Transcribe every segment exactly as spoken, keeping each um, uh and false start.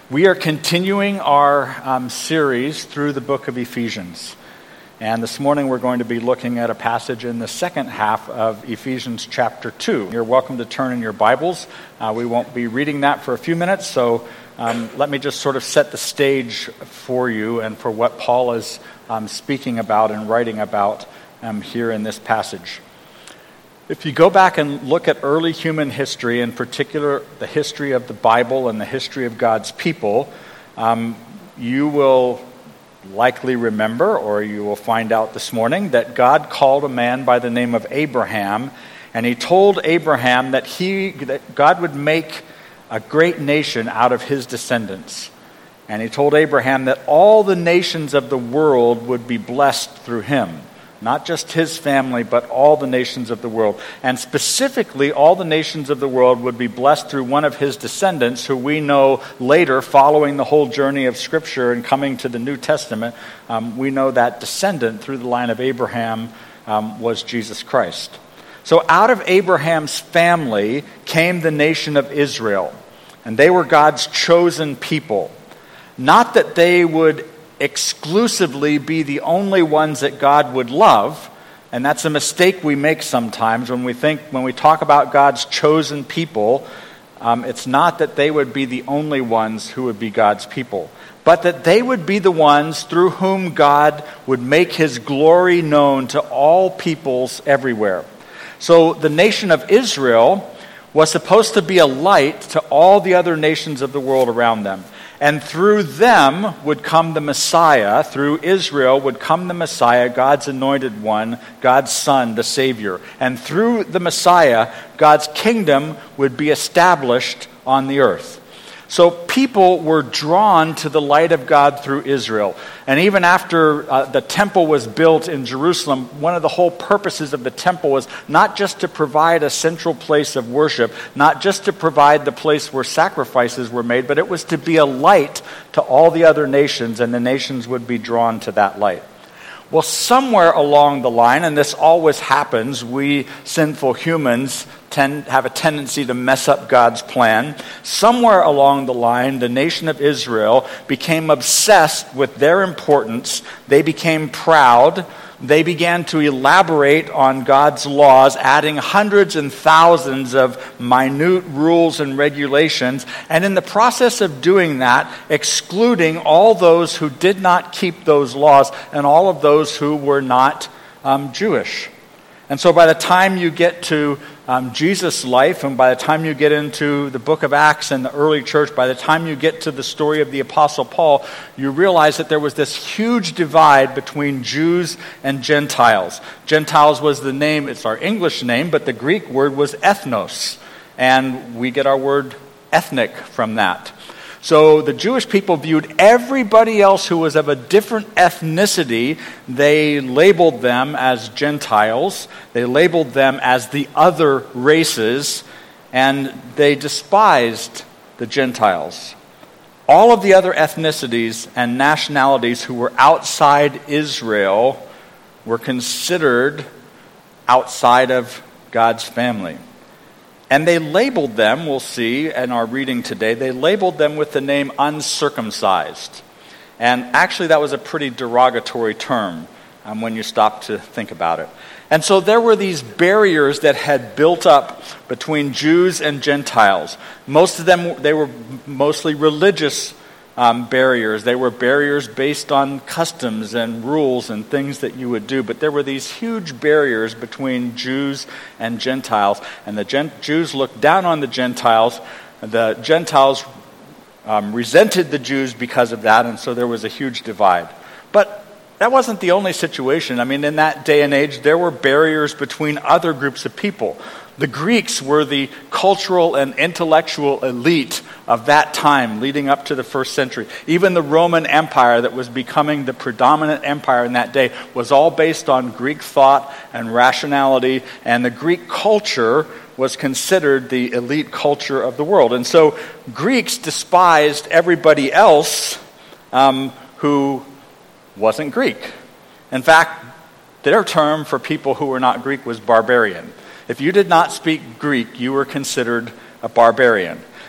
We are continuing our um, series through the book of Ephesians. And this morning we're going to be looking at a passage in the second half of Ephesians chapter two. You're welcome to turn in your Bibles. Uh, we won't be reading that for a few minutes, so um, let me just sort of set the stage for you and for what Paul is um, speaking about and writing about um, here in this passage. If you go back and look at early human history, in particular the history of the Bible and the history of God's people, um, you will likely remember, or you will find out this morning, that God called a man by the name of Abraham, and he told Abraham that he that God would make a great nation out of his descendants. And he told Abraham that all the nations of the world would be blessed through him. Not just his family, but all the nations of the world. And specifically, all the nations of the world would be blessed through one of his descendants, who we know later, following the whole journey of Scripture and coming to the New Testament, um, we know that descendant through the line of Abraham um, was Jesus Christ. So out of Abraham's family came the nation of Israel. And they were God's chosen people. Not that they would exclusively be the only ones that God would love, and that's a mistake we make sometimes when we think, when we talk about God's chosen people, um, it's not that they would be the only ones who would be God's people, but that they would be the ones through whom God would make his glory known to all peoples everywhere. So the nation of Israel was supposed to be a light to all the other nations of the world around them. And through them would come the Messiah. Through Israel would come the Messiah, God's anointed one, God's Son, the Savior. And through the Messiah, God's kingdom would be established on the earth. So people were drawn to the light of God through Israel. And even after uh, the temple was built in Jerusalem, one of the whole purposes of the temple was not just to provide a central place of worship, not just to provide the place where sacrifices were made, but it was to be a light to all the other nations, and the nations would be drawn to that light. Well, somewhere along the line, and this always happens, we sinful humans tend have a tendency to mess up God's plan. Somewhere along the line, the nation of Israel became obsessed with their importance. They became proud. They began to elaborate on God's laws, adding hundreds and thousands of minute rules and regulations, and in the process of doing that, excluding all those who did not keep those laws and all of those who were not um, Jewish. And so by the time you get to um, Jesus' life, and by the time you get into the book of Acts and the early church, by the time you get to the story of the Apostle Paul, you realize that there was this huge divide between Jews and Gentiles. Gentiles was the name, it's our English name, but the Greek word was ethnos. And we get our word ethnic from that. So the Jewish people viewed everybody else who was of a different ethnicity. They labeled them as Gentiles. They labeled them as the other races. And they despised the Gentiles. All of the other ethnicities and nationalities who were outside Israel were considered outside of God's family. And they labeled them, we'll see in our reading today, they labeled them with the name uncircumcised. And actually that was a pretty derogatory term um, when you stop to think about it. And so there were these barriers that had built up between Jews and Gentiles. Most of them, they were mostly religious Um, barriers. They were barriers based on customs and rules and things that you would do. But there were these huge barriers between Jews and Gentiles. And the Gen- Jews looked down on the Gentiles. The Gentiles um, resented the Jews because of that. And so there was a huge divide. But that wasn't the only situation. I mean, in that day and age, there were barriers between other groups of people. The Greeks were the cultural and intellectual elite of that time leading up to the first century. Even the Roman Empire that was becoming the predominant empire in that day was all based on Greek thought and rationality, and the Greek culture was considered the elite culture of the world. And so Greeks despised everybody else um, who wasn't Greek. In fact, their term for people who were not Greek was barbarian. If you did not speak Greek, you were considered a barbarian.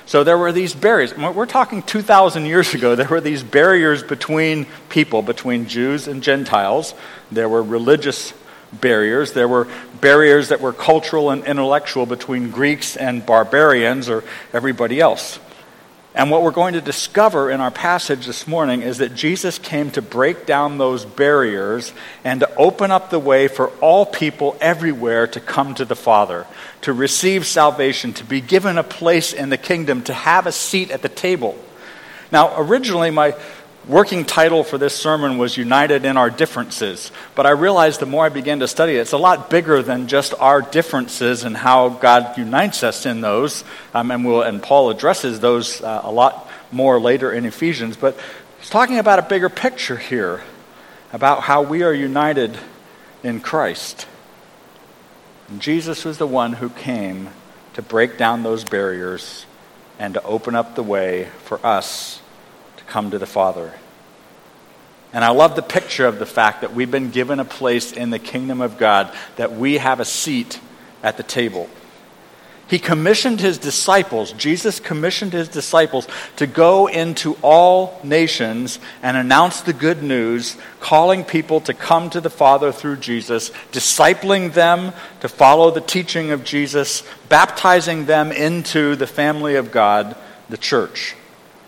So there were these barriers. We're talking two thousand years ago. There were these barriers between people, between Jews and Gentiles. There were religious barriers. There were barriers that were cultural and intellectual between Greeks and barbarians or everybody else. And what we're going to discover in our passage this morning is that Jesus came to break down those barriers and to open up the way for all people everywhere to come to the Father, to receive salvation, to be given a place in the kingdom, to have a seat at the table. Now, originally my working title for this sermon was United in Our Differences, but I realized the more I began to study it, it's a lot bigger than just our differences and how God unites us in those, um, and, we'll, and Paul addresses those uh, a lot more later in Ephesians, but he's talking about a bigger picture here, about how we are united in Christ. And Jesus was the one who came to break down those barriers and to open up the way for us come to the Father. And I love the picture of the fact that we've been given a place in the kingdom of God, that we have a seat at the table. He commissioned his disciples, Jesus commissioned his disciples to go into all nations and announce the good news, calling people to come to the Father through Jesus, discipling them to follow the teaching of Jesus, baptizing them into the family of God, the church.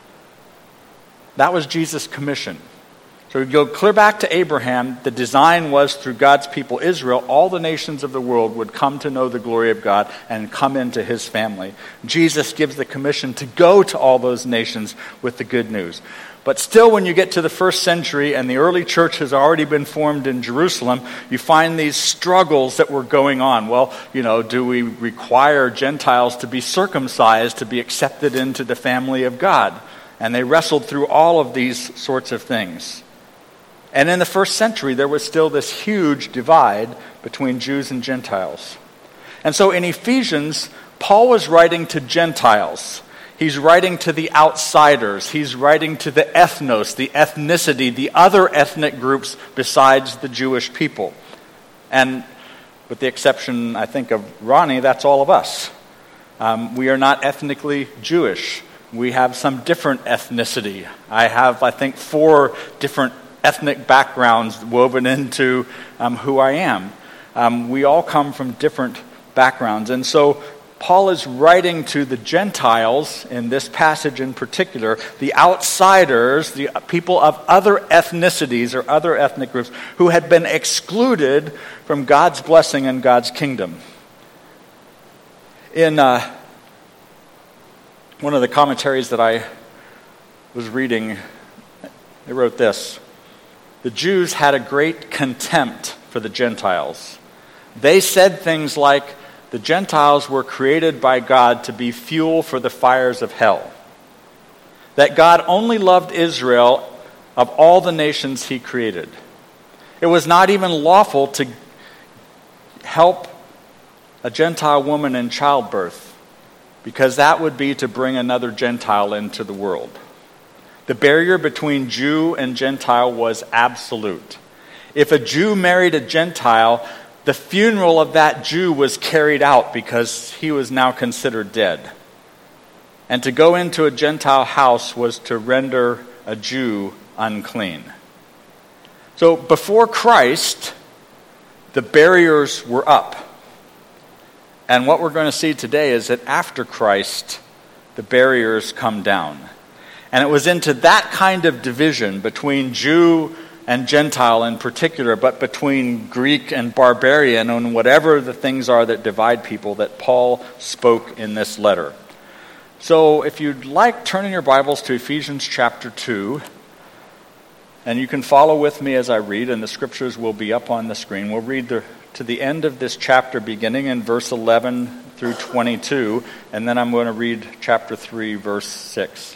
That was Jesus' commission. So we go clear back to Abraham. The design was through God's people, Israel, all the nations of the world would come to know the glory of God and come into his family. Jesus gives the commission to go to all those nations with the good news. But still, when you get to the first century and the early church has already been formed in Jerusalem, you find these struggles that were going on. Well, you know, do we require Gentiles to be circumcised to be accepted into the family of God? And they wrestled through all of these sorts of things. And in the first century, there was still this huge divide between Jews and Gentiles. And so in Ephesians, Paul was writing to Gentiles. He's writing to the outsiders. He's writing to the ethnos, the ethnicity, the other ethnic groups besides the Jewish people. And with the exception, I think, of Ronnie, that's all of us. Um, we are not ethnically Jewish. We have some different ethnicity. I have, I think, four different ethnic backgrounds woven into um, who I am. Um, we all come from different backgrounds. And so Paul is writing to the Gentiles, in this passage in particular, the outsiders, the people of other ethnicities or other ethnic groups who had been excluded from God's blessing and God's kingdom. In uh, one of the commentaries that I was reading, they wrote this: the Jews had a great contempt for the Gentiles. They said things like, the Gentiles were created by God to be fuel for the fires of hell. That God only loved Israel of all the nations he created. It was not even lawful to help a Gentile woman in childbirth, because that would be to bring another Gentile into the world. The barrier between Jew and Gentile was absolute. If a Jew married a Gentile, the funeral of that Jew was carried out because he was now considered dead. And to go into a Gentile house was to render a Jew unclean. So before Christ, the barriers were up. And what we're going to see today is that after Christ, the barriers come down. And it was into that kind of division between Jew and Gentile in particular, but between Greek and barbarian, and whatever the things are that divide people, that Paul spoke in this letter. So if you'd like, turn in your Bibles to Ephesians chapter two, and you can follow with me as I read, and the scriptures will be up on the screen. We'll read the, to the end of this chapter, beginning in verse eleven through twenty-two, and then I'm going to read chapter three, verse six.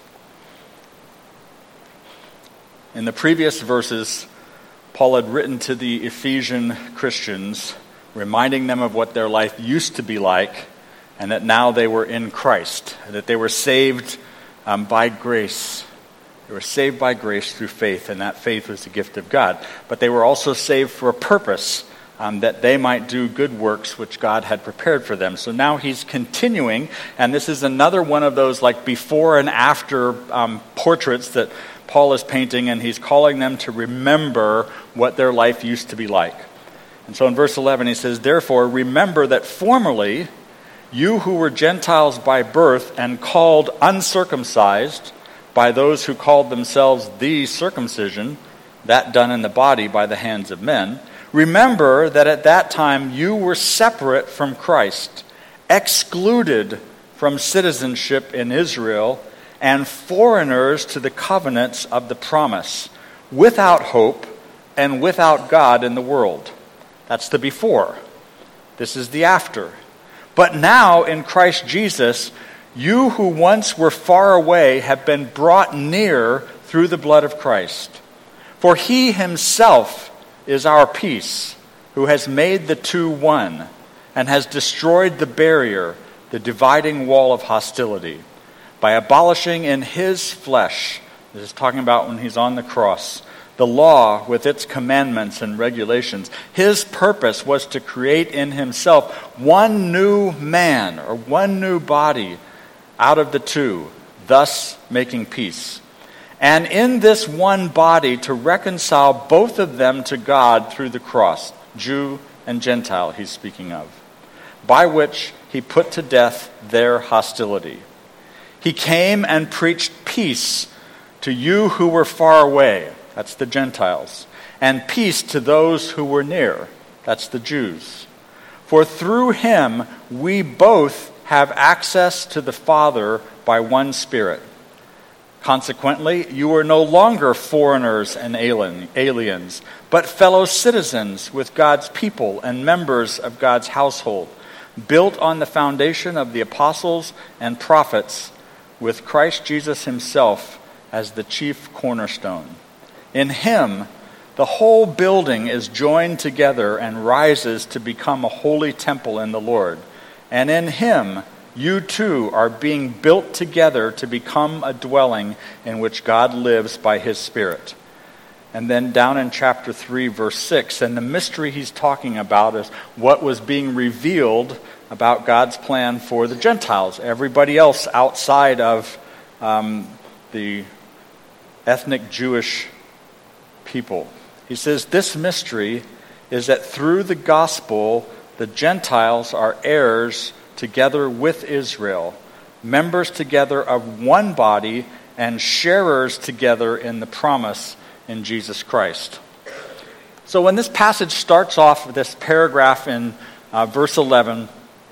In the previous verses, Paul had written to the Ephesian Christians, reminding them of what their life used to be like, and that now they were in Christ, and that they were saved um, by grace. They were saved by grace through faith, and that faith was the gift of God. But they were also saved for a purpose. um, that they might do good works which God had prepared for them. So now he's continuing, and this is another one of those like before and after um, portraits that Paul is painting, and he's calling them to remember what their life used to be like. And so in verse eleven he says, "Therefore remember that formerly you who were Gentiles by birth and called uncircumcised by those who called themselves the circumcision, that done in the body by the hands of men, remember that at that time you were separate from Christ, excluded from citizenship in Israel, and foreigners to the covenants of the promise, without hope and without God in the world." That's the before. This is the after. "But now in Christ Jesus, you who once were far away have been brought near through the blood of Christ. For he himself is our peace, who has made the two one, and has destroyed the barrier, the dividing wall of hostility, by abolishing in his flesh," this is talking about when he's on the cross, "the law with its commandments and regulations. His purpose was to create in himself one new man," or one new body, "out of the two, thus making peace. And in this one body to reconcile both of them to God through the cross," Jew and Gentile he's speaking of, "by which he put to death their hostility. He came and preached peace to you who were far away," that's the Gentiles, "and peace to those who were near," that's the Jews. "For through him we both have access to the Father by one Spirit. Consequently, you are no longer foreigners and alien, aliens, but fellow citizens with God's people and members of God's household, built on the foundation of the apostles and prophets, with Christ Jesus himself as the chief cornerstone. In him, the whole building is joined together and rises to become a holy temple in the Lord. And in him, you too are being built together to become a dwelling in which God lives by his Spirit." And then down in chapter three, verse six, and the mystery he's talking about is what was being revealed about God's plan for the Gentiles, everybody else outside of um, the ethnic Jewish people. He says, "This mystery is that through the gospel, the Gentiles are heirs together with Israel, members together of one body, and sharers together in the promise in Jesus Christ." So when this passage starts off with this paragraph in uh, verse eleven,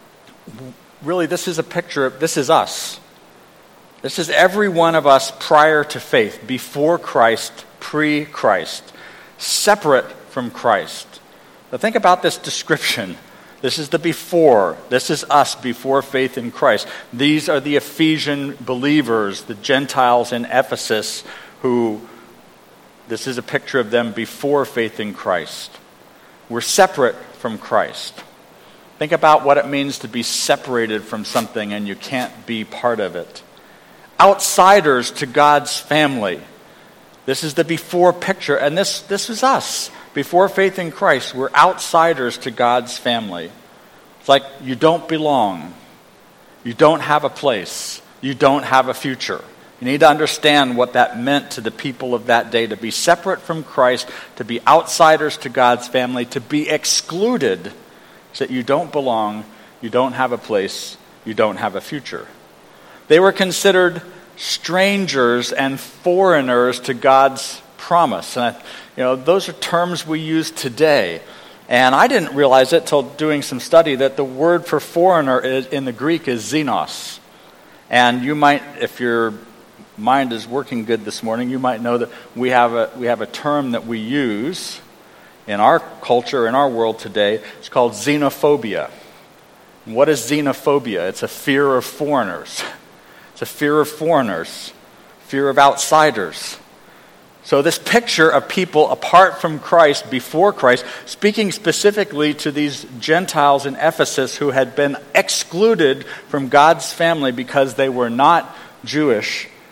really this is a picture of, this is us. This is every one of us prior to faith, before Christ, pre-Christ, separate from Christ. Now think about this description. This is the before. This is us before faith in Christ. These are the Ephesian believers, the Gentiles in Ephesus, who, this is a picture of them before faith in Christ. We're separate from Christ. Think about what it means to be separated from something and you can't be part of it. Outsiders to God's family. This is the before picture, and this, this is us. Before faith in Christ, we're outsiders to God's family. It's like you don't belong. You don't have a place. You don't have a future. You need to understand what that meant to the people of that day, to be separate from Christ, to be outsiders to God's family, to be excluded, so that you don't belong, you don't have a place, you don't have a future. They were considered strangers and foreigners to God's promise. And I, you know, those are terms we use today. And I didn't realize it till doing some study that the word for foreigner is, in the Greek is xenos. And you might, if your mind is working good this morning, you might know that we have a we have a term that we use in our culture, in our world today. It's called xenophobia. And what is xenophobia? It's a fear of foreigners. It's a fear of foreigners, fear of outsiders. So this picture of people apart from Christ, before Christ, speaking specifically to these Gentiles in Ephesus who had been excluded from God's family because they were not Jewish,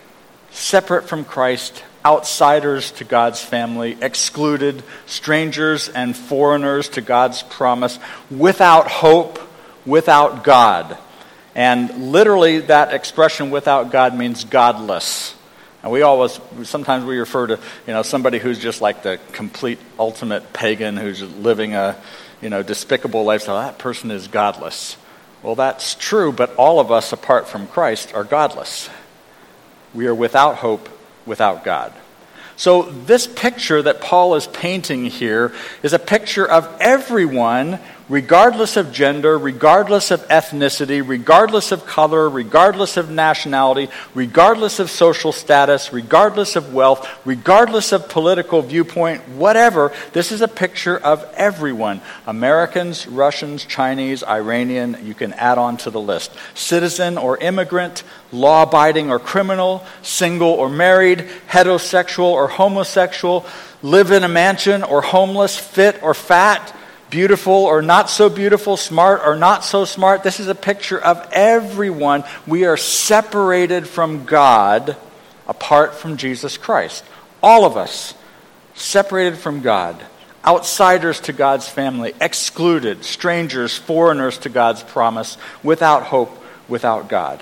separate from Christ, outsiders to God's family, excluded, strangers and foreigners to God's promise, without hope, without God. And literally that expression without God means godless. And we always, sometimes we refer to, you know, somebody who's just like the complete ultimate pagan who's living a, you know, despicable lifestyle. That person is godless. Well, that's true, but all of us apart from Christ are godless. We are without hope, without God. So this picture that Paul is painting here is a picture of everyone, regardless of gender, regardless of ethnicity, regardless of color, regardless of nationality, regardless of social status, regardless of wealth, regardless of political viewpoint, whatever. This is a picture of everyone. Americans, Russians, Chinese, Iranian, you can add on to the list. Citizen or immigrant, law-abiding or criminal, single or married, heterosexual or homosexual, live in a mansion or homeless, fit or fat, beautiful or not so beautiful, smart or not so smart. This is a picture of everyone. We are separated from God apart from Jesus Christ. All of us separated from God, outsiders to God's family, excluded, strangers, foreigners to God's promise, without hope, without God.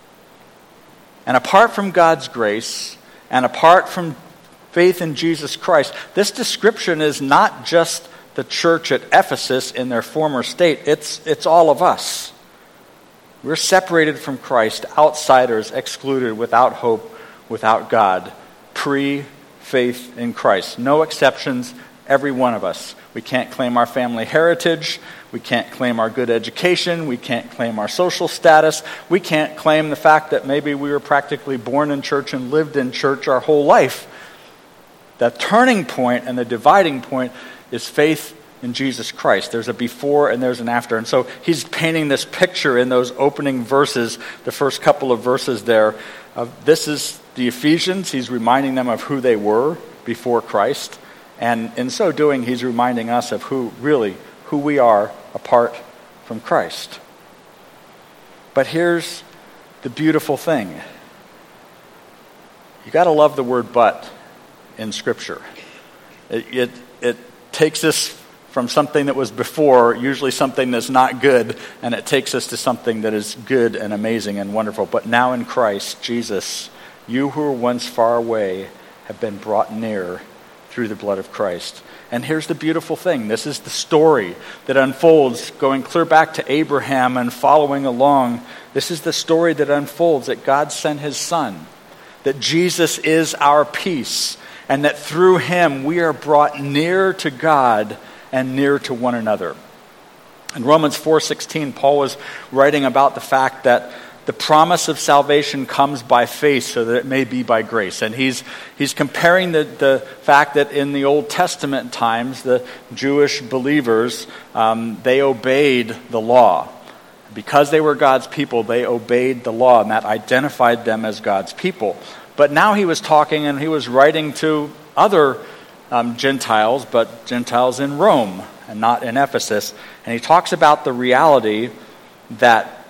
And apart from God's grace, and apart from faith in Jesus Christ, this description is not just the church at Ephesus in their former state. It's, it's all of us. We're separated from Christ, outsiders, excluded, without hope, without God, pre-faith in Christ. No exceptions, every one of us. We can't claim our family heritage. We can't claim our good education. We can't claim our social status. We can't claim the fact that maybe we were practically born in church and lived in church our whole life. The turning point and the dividing point is faith in Jesus Christ. There's a before and there's an after. And so he's painting this picture in those opening verses, the first couple of verses there. Of this is the Ephesians. He's reminding them of who they were before Christ. And in so doing, he's reminding us of who really, who we are apart from Christ. But here's the beautiful thing. You got to love the word "but" in Scripture. It, it, it takes us from something that was before, usually something that's not good, and it takes us to something that is good and amazing and wonderful. But now in Christ Jesus, you who were once far away have been brought near through the blood of Christ. And here's the beautiful thing. This is the story that unfolds, going clear back to Abraham and following along. This is the story that unfolds, that God sent his Son, that Jesus is our peace, and that through him we are brought near to God and near to one another. In Romans four sixteen, Paul was writing about the fact that the promise of salvation comes by faith so that it may be by grace. And he's he's comparing the, the fact that in the Old Testament times, the Jewish believers, um, they obeyed the law. Because they were God's people, they obeyed the law, and that identified them as God's people. But now he was talking and he was writing to other um, Gentiles, but Gentiles in Rome and not in Ephesus. And he talks about the reality that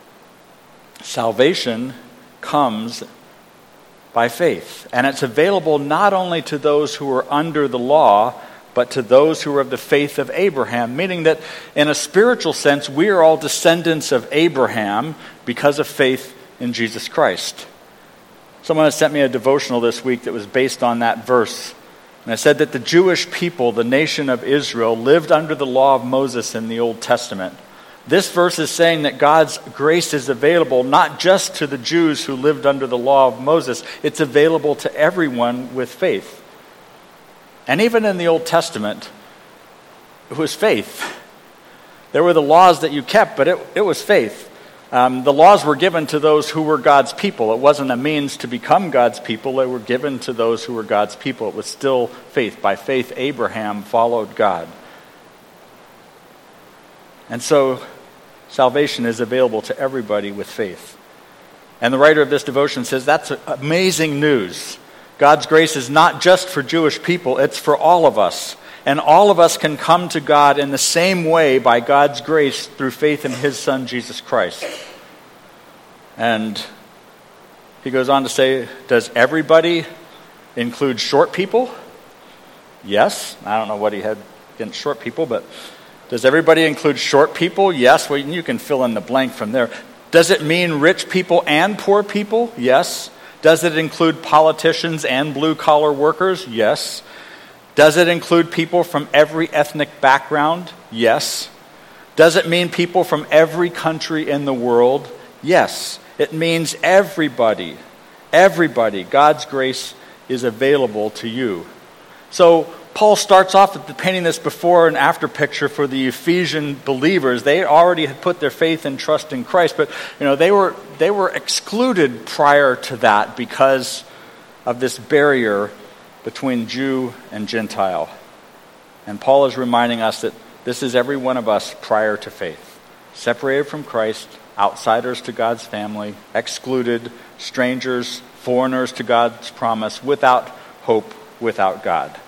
salvation comes by faith. And it's available not only to those who are under the law, but to those who are of the faith of Abraham. Meaning that in a spiritual sense, we are all descendants of Abraham because of faith in Jesus Christ. Someone has sent me a devotional this week that was based on that verse. And it said that the Jewish people, the nation of Israel, lived under the law of Moses in the Old Testament. This verse is saying that God's grace is available not just to the Jews who lived under the law of Moses. It's available to everyone with faith. And even in the Old Testament, it was faith. There were the laws that you kept, but it, it was faith. Um, the laws were given to those who were God's people. It wasn't a means to become God's people. They were given to those who were God's people. It was still faith. By faith, Abraham followed God. And so, salvation is available to everybody with faith. And the writer of this devotion says that's amazing news. God's grace is not just for Jewish people, it's for all of us. And all of us can come to God in the same way by God's grace through faith in his Son, Jesus Christ. And he goes on to say, does everybody include short people? Yes. I don't know what he had against short people, but does everybody include short people? Yes. Well, you can fill in the blank from there. Does it mean rich people and poor people? Yes. Does it include politicians and blue-collar workers? Yes. Does it include people from every ethnic background? Yes. Does it mean people from every country in the world? Yes. It means everybody. Everybody. God's grace is available to you. So Paul starts off with painting this before and after picture for the Ephesian believers. They already had put their faith and trust in Christ, but you know they were they were excluded prior to that because of this barrier between Jew and Gentile. And Paul is reminding us that this is every one of us prior to faith. Separated from Christ, outsiders to God's family, excluded, strangers, foreigners to God's promise, without hope, without God.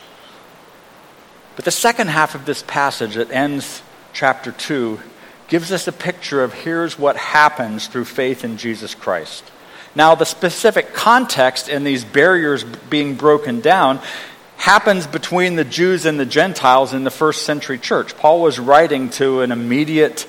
But the second half of this passage that ends chapter two gives us a picture of here's what happens through faith in Jesus Christ. Now, the specific context in these barriers being broken down happens between the Jews and the Gentiles in the first century church. Paul was writing to an immediate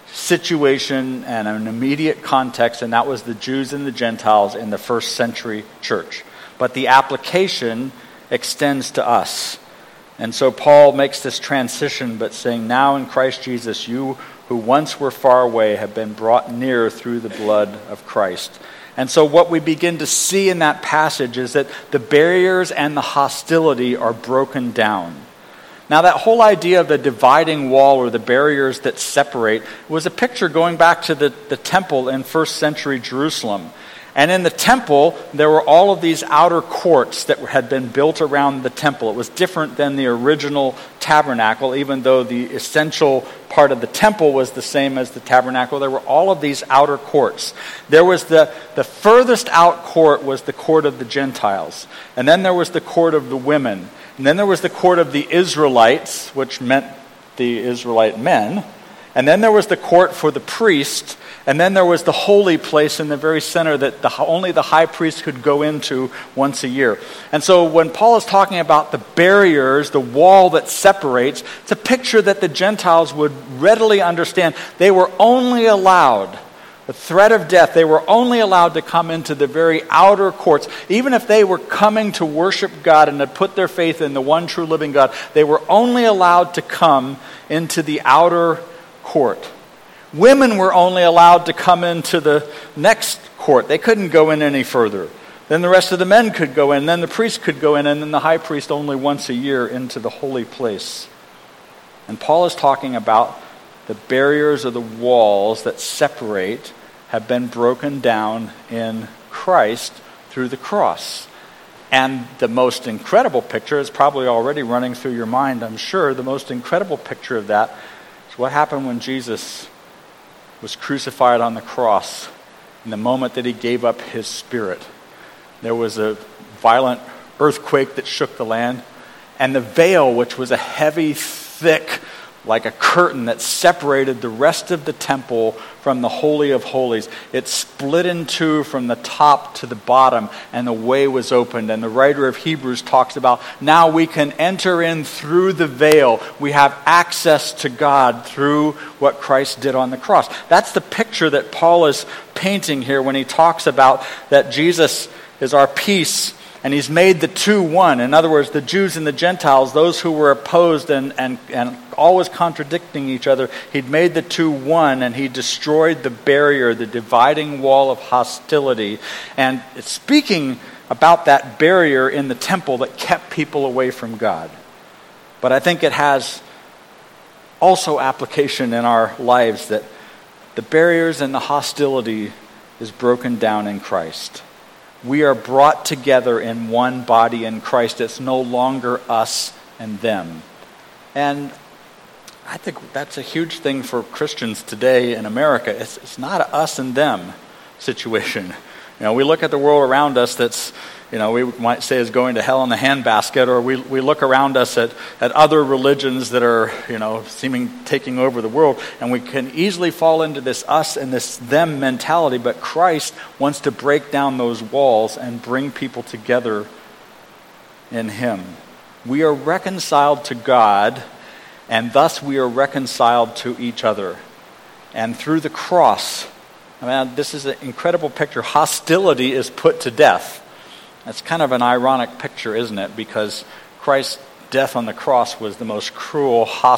situation and an immediate context, and that was the Jews and the Gentiles in the first century church. But the application extends to us. And so Paul makes this transition, but saying, now in Christ Jesus, you who once were far away have been brought near through the blood of Christ. And so what we begin to see in that passage is that the barriers and the hostility are broken down. Now, that whole idea of the dividing wall or the barriers that separate was a picture going back to the, the temple in first century Jerusalem. And in the temple, there were all of these outer courts that had been built around the temple. It was different than the original tabernacle, even though the essential part of the temple was the same as the tabernacle. There were all of these outer courts. There was the, the furthest out court was the court of the Gentiles. And then there was the court of the women. And then there was the court of the Israelites, which meant the Israelite men. And then there was the court for the priest. And then there was the holy place in the very center that the, only the high priest could go into once a year. And so when Paul is talking about the barriers, the wall that separates, it's a picture that the Gentiles would readily understand. They were only allowed, the threat of death, they were only allowed to come into the very outer courts. Even if they were coming to worship God and to put their faith in the one true living God, they were only allowed to come into the outer court. Women were only allowed to come into the next court. They couldn't go in any further. Then the rest of the men could go in. Then the priest could go in. And then the high priest only once a year into the holy place. And Paul is talking about the barriers or the walls that separate have been broken down in Christ through the cross. And the most incredible picture is probably already running through your mind, I'm sure. The most incredible picture of that is what happened when Jesus was crucified on the cross. In the moment that he gave up his spirit, there was a violent earthquake that shook the land, and the veil, which was a heavy, thick, like a curtain that separated the rest of the temple from the Holy of Holies, it split in two from the top to the bottom, and the way was opened. And the writer of Hebrews talks about, now we can enter in through the veil. We have access to God through what Christ did on the cross. That's the picture that Paul is painting here when he talks about that Jesus is our peace, and he's made the two one. In other words, the Jews and the Gentiles, those who were opposed and, and, and always contradicting each other, he'd made the two one, and he destroyed the barrier, the dividing wall of hostility. And it's speaking about that barrier in the temple that kept people away from God. But I think it has also application in our lives that the barriers and the hostility is broken down in Christ. We are brought together in one body in Christ. It's no longer us and them. And I think that's a huge thing for Christians today in America. It's, it's not an us and them situation. You know, we look at the world around us that's, you know, we might say is going to hell in the handbasket, or we, we look around us at, at other religions that are, you know, seeming taking over the world, and we can easily fall into this us and this them mentality, but Christ wants to break down those walls and bring people together in Him. We are reconciled to God, and thus we are reconciled to each other. And through the cross, I mean, this is an incredible picture. Hostility is put to death. That's kind of an ironic picture, isn't it? Because Christ's death on the cross was the most cruel, hostile